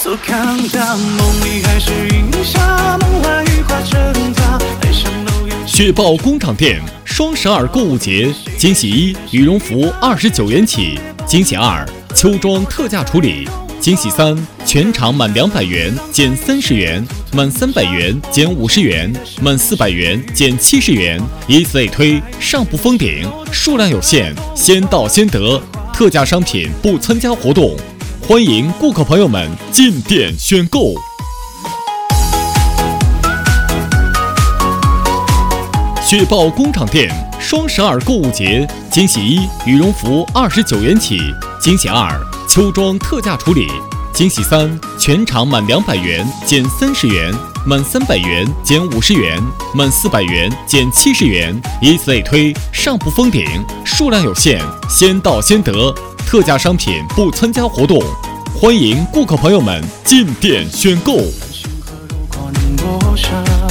所看到，梦里还是云霞，梦外雨化成她，爱上楼阳。 雪豹工厂店双12购物节，惊喜1羽绒服29元起，惊喜2秋装特价处理，惊喜3全场满200元减30元，满300元减50元，满400元减70元，以此类推，上不封顶，数量有限，先到先得，特价商品不参加活动，欢迎顾客朋友们进店选购。雪豹工厂店双12购物节，惊喜1羽绒服29元起，惊喜2秋装特价处理，惊喜3全场满200元减30元，满300元减50元，满400元减70元，以此类推，上不封顶，数量有限，先到先得，特价商品不参加活动，欢迎顾客朋友们进店选购。 星河如果能落下